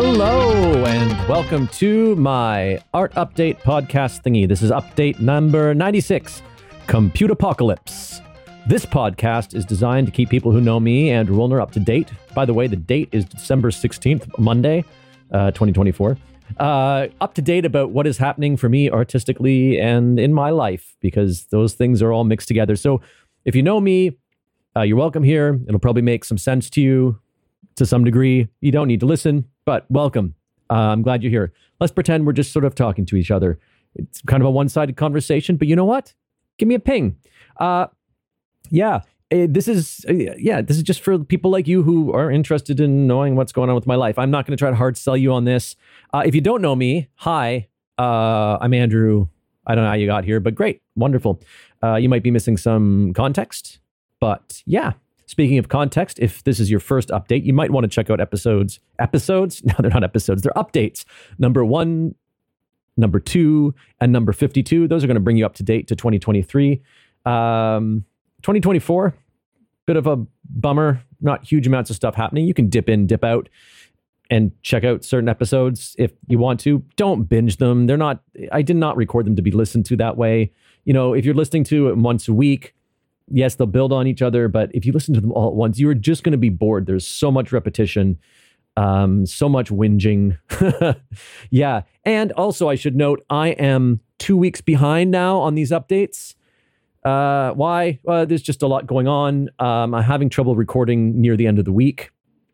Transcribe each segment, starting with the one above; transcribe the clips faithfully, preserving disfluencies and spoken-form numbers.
Hello, and welcome to my Art Update podcast thingy. This is update number ninety-six, Compute Apocalypse. This podcast is designed to keep people who know me and Rollner up to date. By the way, the date is December sixteenth, Monday, uh, twenty twenty-four. Uh, up to date about what is happening for me artistically and in my life, because those things are all mixed together. So if you know me, uh, you're welcome here. It'll probably make some sense to you to some degree. You don't need to listen, but welcome. Uh, I'm glad you're here. Let's pretend we're just sort of talking to each other. It's kind of a one-sided conversation, but you know what? Give me a ping. Uh, yeah, uh, this is uh, yeah, this is just for people like you who are interested in knowing what's going on with my life. I'm not going to try to hard sell you on this. Uh, if you don't know me, hi, uh, I'm Andrew. I don't know how you got here, but great, wonderful. Uh, you might be missing some context, but yeah. Speaking of context, if this is your first update, you might want to check out episodes. Episodes? No, they're not episodes. They're updates. Number one, number two, and number fifty-two. Those are going to bring you up to date to twenty twenty-three. Um, twenty twenty-four, bit of a bummer. Not huge amounts of stuff happening. You can dip in, dip out, and check out certain episodes if you want to. Don't binge them. They're not, I did not record them to be listened to that way. You know, if you're listening to it once a week, yes, they'll build on each other, but if you listen to them all at once, you're just going to be bored. There's so much repetition, um, so much whinging. Yeah. And also, I should note, I am two weeks behind now on these updates. Uh, why? Well, there's just a lot going on. Um, I'm having trouble recording near the end of the week.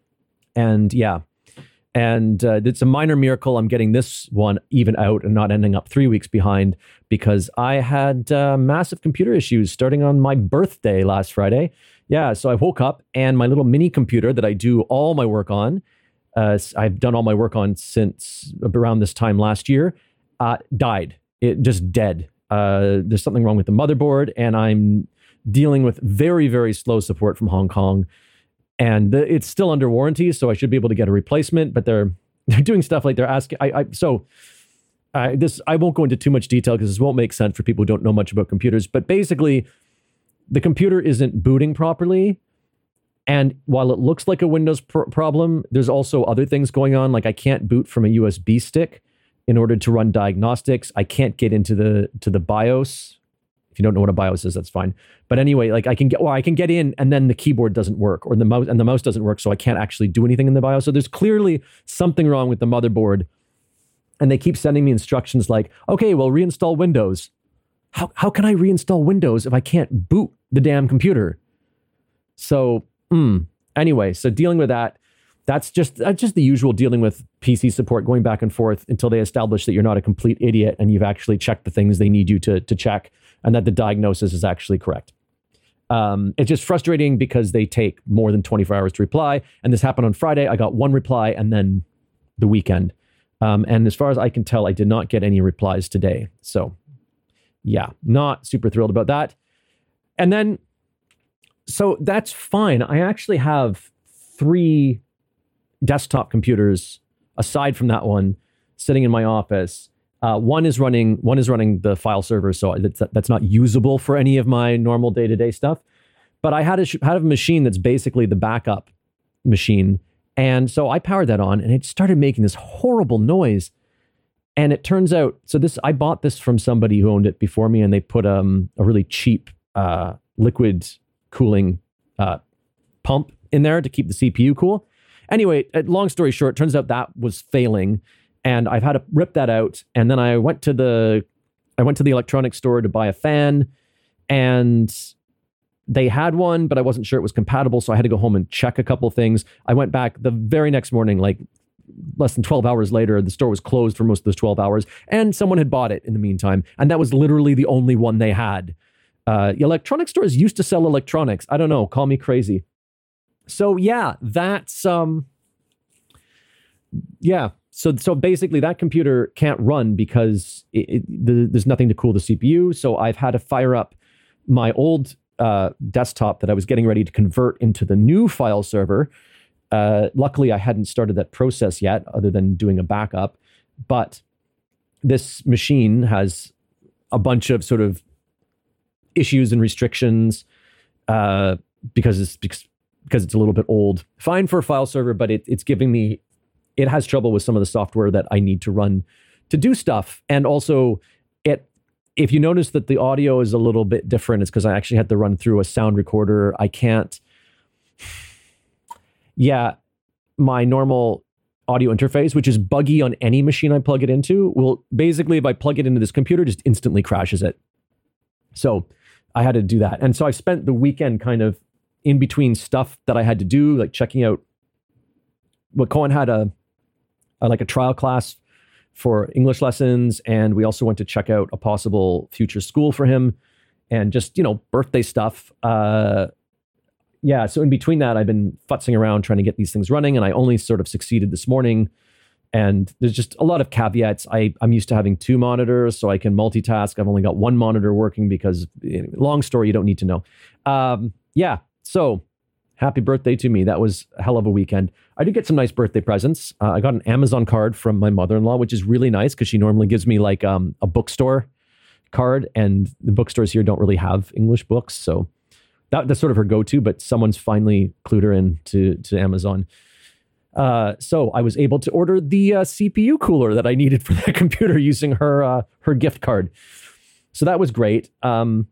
And yeah. And uh, it's a minor miracle I'm getting this one even out and not ending up three weeks behind, because I had uh, massive computer issues starting on my birthday last Friday. Yeah, so I woke up and my little mini computer that I do all my work on, uh, I've done all my work on since around this time last year, uh, died. It just dead. Uh, there's something wrong with the motherboard, and I'm dealing with very, very slow support from Hong Kong. And the, it's still under warranty, so I should be able to get a replacement. But they're they're doing stuff like they're asking. I, I so I, this I won't go into too much detail because this won't make sense for people who don't know much about computers. But basically, the computer isn't booting properly, and while it looks like a Windows pr- problem, there's also other things going on. Like I can't boot from a U S B stick in order to run diagnostics. I can't get into the to the BIOS. If you don't know what a BIOS is, that's fine. But anyway, like I can get, well, I can get in, and then the keyboard doesn't work, or the mouse, and the mouse doesn't work, so I can't actually do anything in the BIOS. So there's clearly something wrong with the motherboard, and they keep sending me instructions like, "Okay, well, reinstall Windows." How how can I reinstall Windows if I can't boot the damn computer? So, mm, anyway, so dealing with that. That's just that's just the usual dealing with P C support, going back and forth until they establish that you're not a complete idiot and you've actually checked the things they need you to to check, and that the diagnosis is actually correct. Um, it's just frustrating because they take more than twenty-four hours to reply, and this happened on Friday. I got one reply, and then the weekend. Um, and as far as I can tell, I did not get any replies today. So, yeah, not super thrilled about that. And then, so that's fine. I actually have three desktop computers aside from that one sitting in my office. Uh, one is running one is running the file server, so that's, that's not usable for any of my normal day-to-day stuff. But I had a had a machine that's basically the backup machine, and so I powered that on, and it started making this horrible noise. And it turns out, so this I bought this from somebody who owned it before me, and they put um, a really cheap uh, liquid cooling uh, pump in there to keep the C P U cool. Anyway, long story short, turns out that was failing, and I've had to rip that out. And then I went to the, I went to the electronics store to buy a fan, and they had one, but I wasn't sure it was compatible, so I had to go home and check a couple things. I went back the very next morning, like less than twelve hours later. The store was closed for most of those twelve hours, and someone had bought it in the meantime, and that was literally the only one they had. Uh, electronic stores used to sell electronics. I don't know, call me crazy. So yeah, that's, um, yeah. So, so basically that computer can't run because it, it, the, there's nothing to cool the C P U. So I've had to fire up my old uh, desktop that I was getting ready to convert into the new file server. Uh, luckily, I hadn't started that process yet, other than doing a backup. But this machine has a bunch of sort of issues and restrictions uh, because it's because, because it's a little bit old. Fine for a file server, but it, it's giving me it has trouble with some of the software that I need to run to do stuff. And also, it if you notice that the audio is a little bit different, it's because I actually had to run through a sound recorder. I can't. Yeah, my normal audio interface, which is buggy on any machine I plug it into, will basically, if I plug it into this computer, just instantly crashes it. So I had to do that. And so I spent the weekend kind of in between stuff that I had to do, like checking out what Cohen had a, a like a trial class for English lessons. And we also went to check out a possible future school for him and just, you know, birthday stuff. Uh, Yeah, so in between that, I've been futzing around trying to get these things running, and I only sort of succeeded this morning. And there's just a lot of caveats. I, I'm used to having two monitors, so I can multitask. I've only got one monitor working because, long story, you don't need to know. Um, yeah, so happy birthday to me. That was a hell of a weekend. I did get some nice birthday presents. Uh, I got an Amazon card from my mother-in-law, which is really nice because she normally gives me like um, a bookstore card, and the bookstores here don't really have English books, so That, that's sort of her go-to, but someone's finally clued her in to, to Amazon. Uh, so I was able to order the uh, C P U cooler that I needed for that computer using her uh, her gift card. So that was great. Um,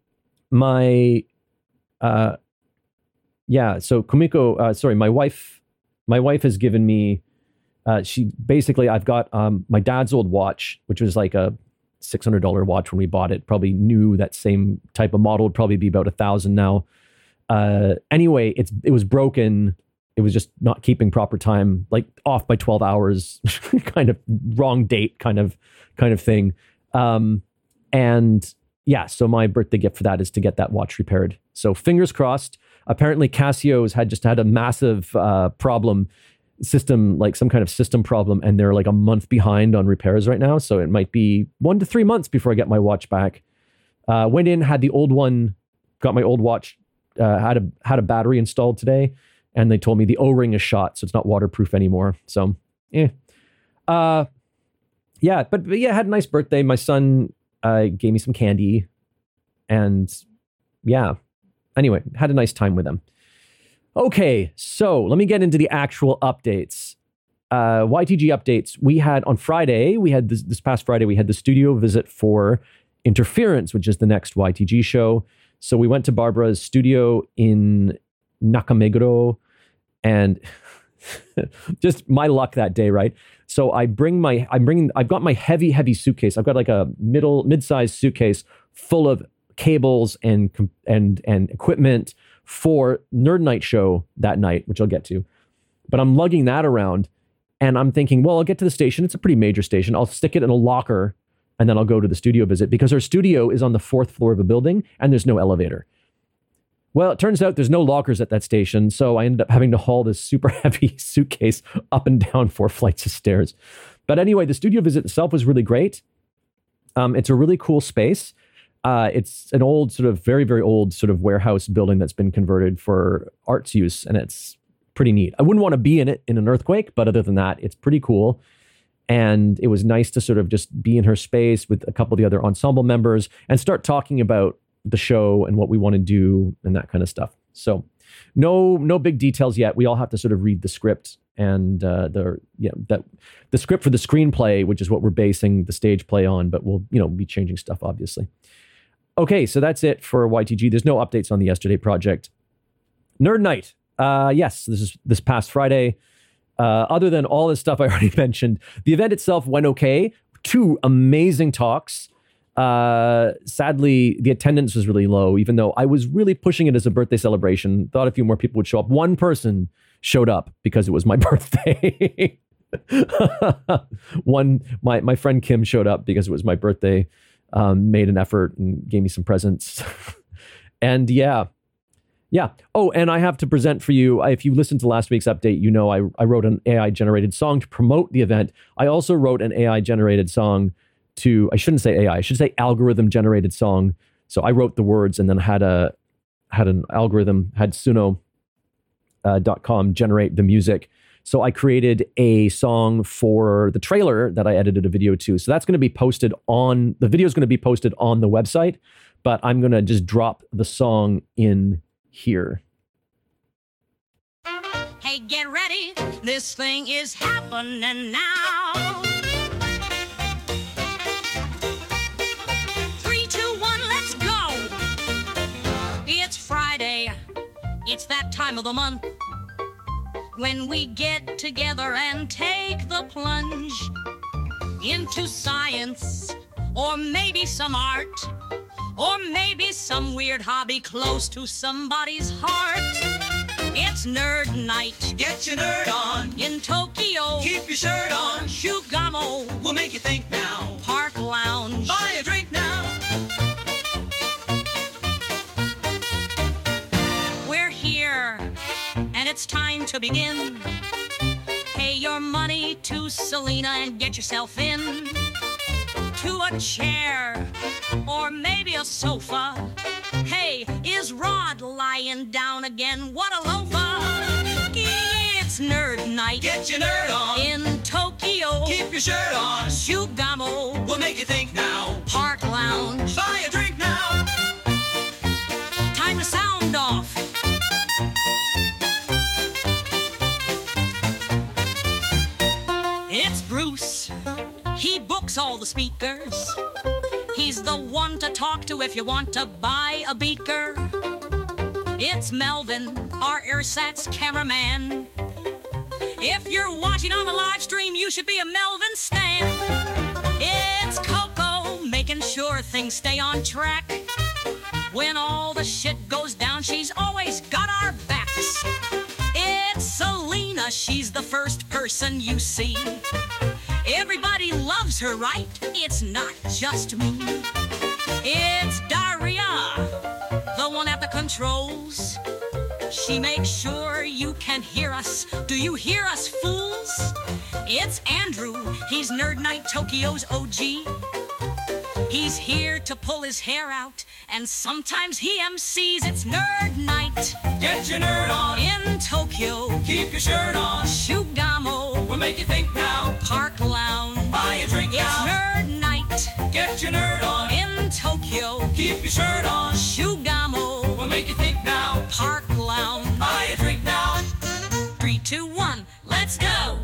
my, uh, yeah, so Kumiko, uh, sorry, my wife, my wife has given me, uh, she basically, I've got um, my dad's old watch, which was like a six hundred dollars watch when we bought it. Probably new, that same type of model would probably be about a thousand now. Uh, anyway, it's it was broken. It was just not keeping proper time, like off by twelve hours, kind of wrong date, kind of kind of thing. Um, and yeah, so my birthday gift for that is to get that watch repaired. So fingers crossed. Apparently Casio's had just had a massive uh, problem. system, like some kind of system problem, and they're like a month behind on repairs right now. So it might be one to three months before I get my watch back. Uh, went in, had the old one, got my old watch, uh, had a had a battery installed today, and they told me the O-ring is shot, so it's not waterproof anymore. So, yeah, uh, yeah, but, but yeah, had a nice birthday. My son uh, gave me some candy, and yeah. Anyway, had a nice time with him. Okay, so let me get into the actual updates. Uh, Y T G updates. We had on Friday, we had this, this past Friday, we had the studio visit for Interference, which is the next Y T G show. So we went to Barbara's studio in Nakameguro, and just my luck that day, right? So I bring my, I'm bringing, I've got my heavy, heavy suitcase. I've got like a middle, mid-sized suitcase full of cables and and and equipment for Nerd Night show that night, which I'll get to. But I'm lugging that around, and I'm thinking, well, I'll get to the station. It's a pretty major station. I'll stick it in a locker, and then I'll go to the studio visit, because our studio is on the fourth floor of a building, and there's no elevator. Well, it turns out there's no lockers at that station, so I ended up having to haul this super heavy suitcase up and down four flights of stairs. But anyway, the studio visit itself was really great. Um, it's a really cool space. Uh, it's an old, sort of very, very old sort of warehouse building that's been converted for arts use, and it's pretty neat. I wouldn't want to be in it in an earthquake, but other than that, it's pretty cool. And it was nice to sort of just be in her space with a couple of the other ensemble members and start talking about the show and what we want to do and that kind of stuff. So no, no big details yet. We all have to sort of read the script and uh, the you know, that the script for the screenplay, which is what we're basing the stage play on, but we'll, you know, be changing stuff, obviously. Okay, so that's it for Y T G. There's no updates on the Yesterday Project. Nerd Night. Uh, yes, this is this past Friday. Uh, other than all this stuff I already mentioned, the event itself went okay. Two amazing talks. Uh, sadly, the attendance was really low, even though I was really pushing it as a birthday celebration. Thought a few more people would show up. One person showed up because it was my birthday. One, my, my friend Kim showed up because it was my birthday. Um, made an effort and gave me some presents. And yeah, yeah. Oh, and I have to present for you, if you listened to last week's update, you know I, I wrote an A I-generated song to promote the event. I also wrote an A I-generated song to, I shouldn't say A I, I should say algorithm-generated song. So I wrote the words and then had a had an algorithm, had Suno dot com generate the music. So I created a song for the trailer that I edited a video to. So that's going to be posted on, the video is going to be posted on the website, but I'm going to just drop the song in here. Hey, get ready. This thing is happening now. Three, two, one, let's go. It's Friday. It's that time of the month when we get together and take the plunge into science, or maybe some art, or maybe some weird hobby close to somebody's heart. It's nerd night. Get your nerd on. In Tokyo. Keep your shirt on. Shugamo. We'll make you think now. Park Lounge. Buy a drink now. We're here, and it's time to begin. Pay your money to Selena and get yourself in to a chair, or maybe a sofa. Hey, is Rod lying down again? What a loafer! It's nerd night. Get your nerd on. In Tokyo. Keep your shirt on. Shugamo. We'll make you think now. Park Lounge. Buy a drink now. Time to sound off. It's Bruce. He books all the speakers. He's the one to talk to if you want to buy a beaker. It's Melvin, our ersatz cameraman. If you're watching on the live stream, you should be a Melvin stan. It's Coco, making sure things stay on track. When all the shit goes down, she's always got our backs. It's Selena, she's the first person you see. Everybody loves her, right? It's not just me. It's Daria, the one at the controls. She makes sure you can hear us. Do you hear us, fools? It's Andrew. He's Nerd Night Tokyo's O G. He's here to pull his hair out, and sometimes he M Cs. It's Nerd Night. Get your nerd on. In Tokyo. Keep your shirt on. Shugamo. We'll make you think now. Park Lounge. Buy a drink It's now. Nerd Night. Get your nerd on. In Tokyo. Keep your shirt on. Shugamo. We'll make you think now. Park Lounge. Buy a drink now. Three, two, one, let's go.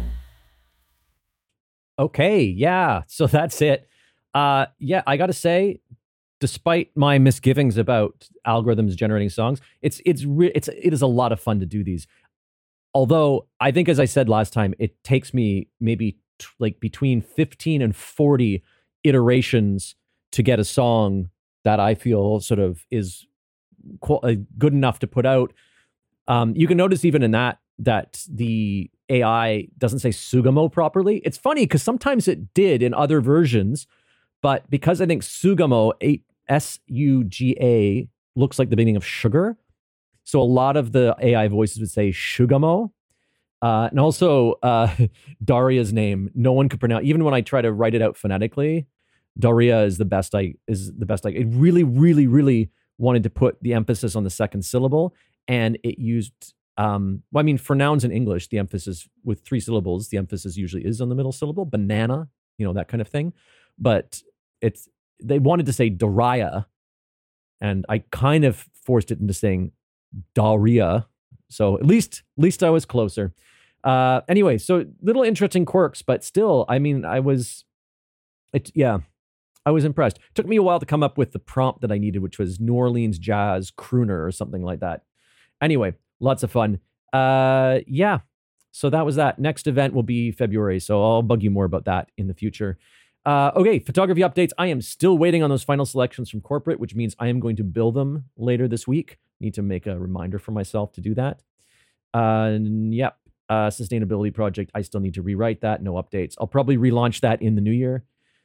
Okay, yeah. So that's it. Uh, yeah, I got to say, despite my misgivings about algorithms generating songs, it's it's re- it's it is a lot of fun to do these. Although I think, as I said last time, it takes me maybe t- like between fifteen and forty iterations to get a song that I feel sort of is qu- uh, good enough to put out. Um, you can notice even in that that the A I doesn't say Sugamo properly. It's funny because sometimes it did in other versions. But because I think Sugamo, S U G A, looks like the beginning of sugar, so a lot of the A I voices would say Shugamo. Uh, and also, uh, Daria's name, no one could pronounce. Even when I try to write it out phonetically, Daria is the best. I is the best. I it really, really, really wanted to put the emphasis on the second syllable, and it used. Um, well, I mean, for nouns in English, the emphasis with three syllables, the emphasis usually is on the middle syllable. Banana, you know, that kind of thing. But it's they wanted to say Daria, and I kind of forced it into saying Daria. So at least, at least I was closer. Uh, anyway, so little interesting quirks, but still, I mean, I was, it yeah, I was impressed. It took me a while to come up with the prompt that I needed, which was New Orleans jazz crooner or something like that. Anyway, lots of fun. Uh, yeah, so that was that. Next event will be February, so I'll bug you more about that in the future. Uh, okay, photography updates. I am still waiting on those final selections from corporate, which means I am going to bill them later this week. Need to make a reminder for myself to do that. Uh, yep, uh, sustainability project. I still need to rewrite that. No updates. I'll probably relaunch that in the new year.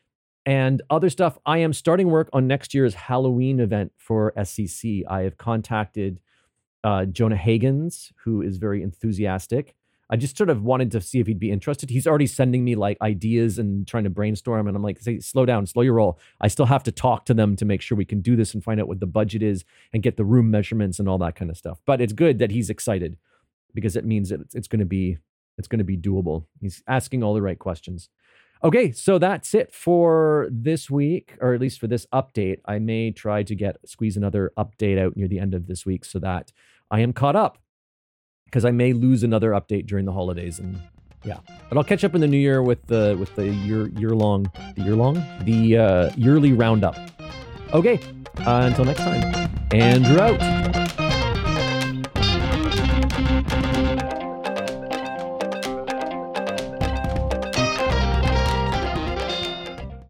And other stuff. I am starting work on next year's Halloween event for S C C. I have contacted uh, Jonah Hagans, who is very enthusiastic. I just sort of wanted to see if he'd be interested. He's already sending me like ideas and trying to brainstorm. And I'm like, say, slow down, slow your roll. I still have to talk to them to make sure we can do this and find out what the budget is and get the room measurements and all that kind of stuff. But it's good that he's excited because it means that it's, it's going to be, it's going to be doable. He's asking all the right questions. Okay. So that's it for this week, or at least for this update. I may try to get squeeze another update out near the end of this week so that I am caught up. because I may lose another update during the holidays, and yeah. But I'll catch up in the new year with the with the year year long the year long the uh, yearly roundup. Okay, uh, until next time, Andrew out.